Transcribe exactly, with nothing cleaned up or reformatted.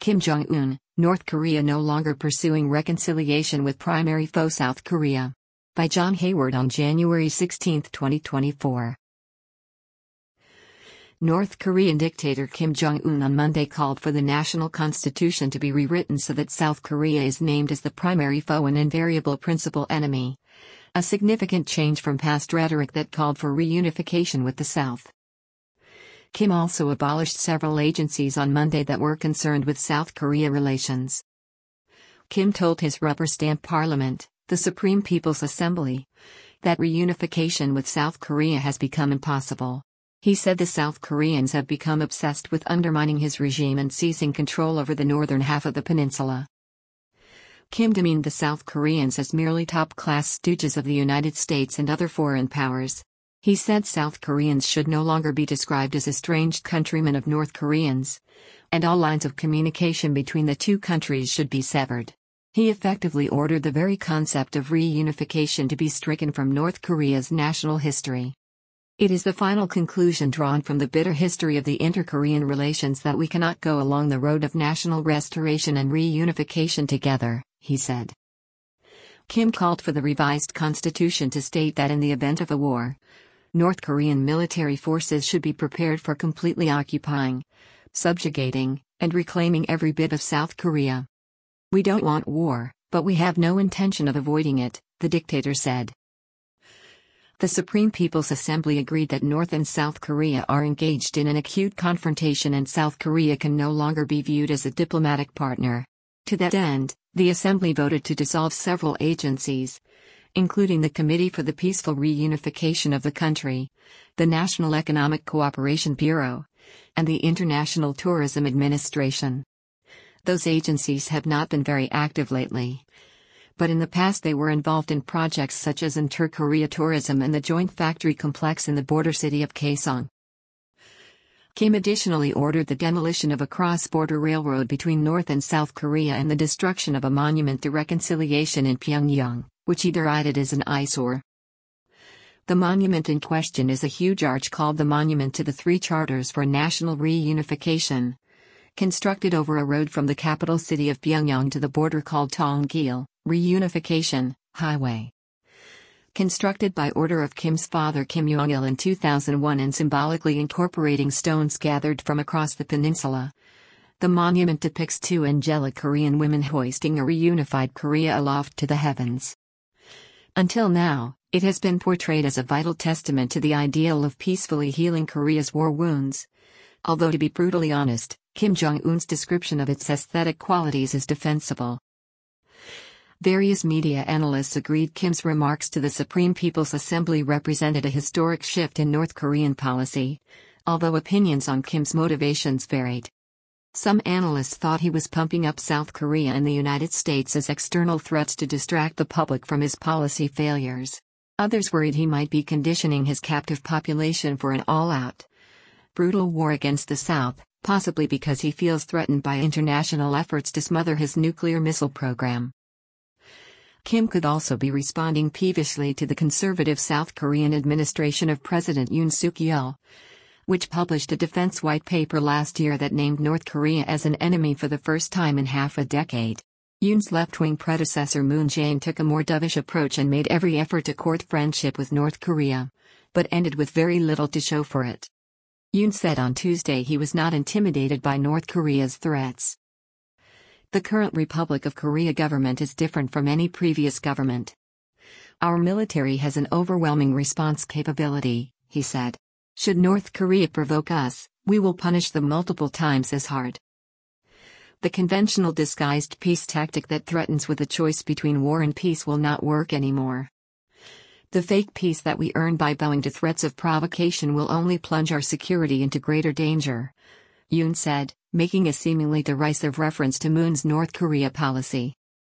Kim Jong-un, North Korea no longer pursuing reconciliation with primary foe South Korea. By John Hayward on January sixteenth, twenty twenty-four. North Korean dictator Kim Jong-un on Monday called for the national constitution to be rewritten so that South Korea is named as the primary foe and invariable principal enemy. A significant change from past rhetoric that called for reunification with the South. Kim also abolished several agencies on Monday that were concerned with South Korea relations. Kim told his rubber-stamp parliament, the Supreme People's Assembly, that reunification with South Korea has become impossible. He said the South Koreans have become obsessed with undermining his regime and seizing control over the northern half of the peninsula. Kim demeaned the South Koreans as merely top-class stooges of the United States and other foreign powers. He said South Koreans should no longer be described as estranged countrymen of North Koreans, and all lines of communication between the two countries should be severed. He effectively ordered the very concept of reunification to be stricken from North Korea's national history. It is the final conclusion drawn from the bitter history of the inter-Korean relations that we cannot go along the road of national restoration and reunification together, he said. Kim called for the revised constitution to state that in the event of a war, North Korean military forces should be prepared for completely occupying, subjugating, and reclaiming every bit of South Korea. We don't want war, but we have no intention of avoiding it, the dictator said. The Supreme People's Assembly agreed that North and South Korea are engaged in an acute confrontation and South Korea can no longer be viewed as a diplomatic partner. To that end, the Assembly voted to dissolve several agencies, including the Committee for the Peaceful Reunification of the Country, the National Economic Cooperation Bureau, and the International Tourism Administration. Those agencies have not been very active lately, but in the past they were involved in projects such as Inter-Korea Tourism and the joint factory complex in the border city of Kaesong. Kim additionally ordered the demolition of a cross-border railroad between North and South Korea and the destruction of a monument to reconciliation in Pyongyang, which he derided as an eyesore. The monument in question is a huge arch called the Monument to the Three Charters for National Reunification, constructed over a road from the capital city of Pyongyang to the border called Tongil Reunification Highway. Constructed by order of Kim's father Kim Jong-il in two thousand one and symbolically incorporating stones gathered from across the peninsula, the monument depicts two angelic Korean women hoisting a reunified Korea aloft to the heavens. Until now, it has been portrayed as a vital testament to the ideal of peacefully healing Korea's war wounds. Although to be brutally honest, Kim Jong-un's description of its aesthetic qualities is defensible. Various media analysts agreed Kim's remarks to the Supreme People's Assembly represented a historic shift in North Korean policy, although opinions on Kim's motivations varied. Some analysts thought he was pumping up South Korea and the United States as external threats to distract the public from his policy failures. Others worried he might be conditioning his captive population for an all-out, brutal war against the South, possibly because he feels threatened by international efforts to smother his nuclear missile program. Kim could also be responding peevishly to the conservative South Korean administration of President Yoon Suk-yeol, which published a defense white paper last year that named North Korea as an enemy for the first time in half a decade. Yoon's left-wing predecessor Moon Jae-in took a more dovish approach and made every effort to court friendship with North Korea, but ended with very little to show for it. Yoon said on Tuesday he was not intimidated by North Korea's threats. The current Republic of Korea government is different from any previous government. Our military has an overwhelming response capability, he said. Should North Korea provoke us, we will punish them multiple times as hard. The conventional disguised peace tactic that threatens with a choice between war and peace will not work anymore. The fake peace that we earn by bowing to threats of provocation will only plunge our security into greater danger, Yoon said, making a seemingly derisive reference to Moon's North Korea policy.